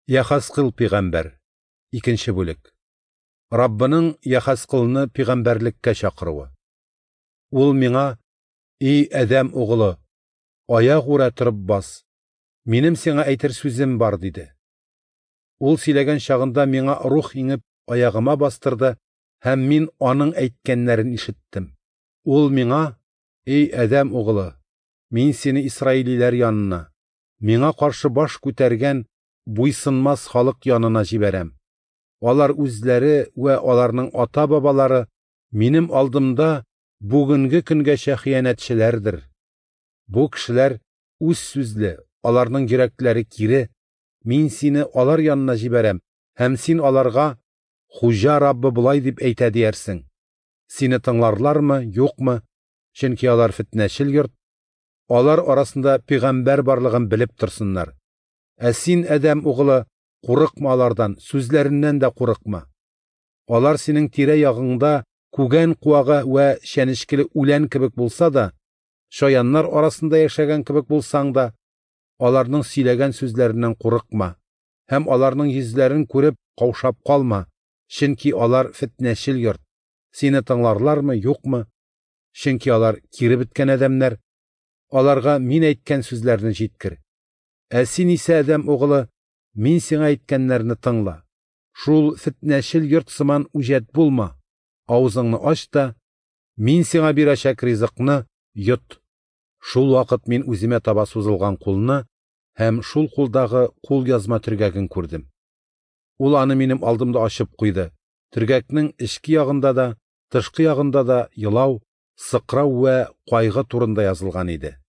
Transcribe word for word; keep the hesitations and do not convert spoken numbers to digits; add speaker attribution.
Speaker 1: Яхасқыл пигамбар. Икенче бүлек. Раббының Яхасқылны пигамбарлеккә чакыруы. Ул миңа: "И Адәм угылы, аяк ура торып бас. Минем сиңа әйтер сүзем бар", диде. Ул сөйләгән чагында миңа рух иңеп аягыма бастырды һәм мин аның әйткәннәрен ишеттем. Ул миңа: "И Адәм угылы, мин сине Исраилиләр янына, миңа каршы баш күтәргән буйсынмас халык янына җибәрәм. Алар үзләре вә аларның ата-бабалары минем алдымда бүгенге көнгәчә хыянәтчеләрдер. Бу кешеләр үз сүзле, аларның йөрәкләре кире. Мин сине алар янына җибәрәм һәм син аларга: Хуҗа Раббы булай дип әйтә диярсең. Сине тыңларлармы, юкмы? Чөнки алар фетнәчел йорт. Алар арасында пигамбар барлыгын белеп торсыннар. Ә син, Адәм угылы, курыкма алардан, сүзләреннән дә курыкма. Алар синең тирә-ягыңда күгән куагы вә шәнечкеле үлән кебек булса да, шаяннар арасында яшәгән кебек булсаң да, аларның сөйләгән сүзләреннән курыкма һәм аларның йөзләрен күреп каушап калма, чөнки алар фетнәчел йорт. Сине тыңларлармы, юкмы? Чөнки алар кире беткән адәмнәр. Аларга мин әйткән сүзләрне җиткер. Ә син исә, Адәм угылы, мин сиңа әйткәннәрне тыңла. Шул фетнәчел йорт сыман үҗәт булма. Авызыңны ач та, мин сиңа бирәчәк ризыкны йот." Шул вакыт мин үземә таба сузылган кулны һәм шул кулдагы кул язма төргәген күрдем. Ул аны минем алдымда ачып куйды. Төргәкнең эчке ягында да, тышкы ягында да елау, сыкрау вә кайгы турында язылган иде.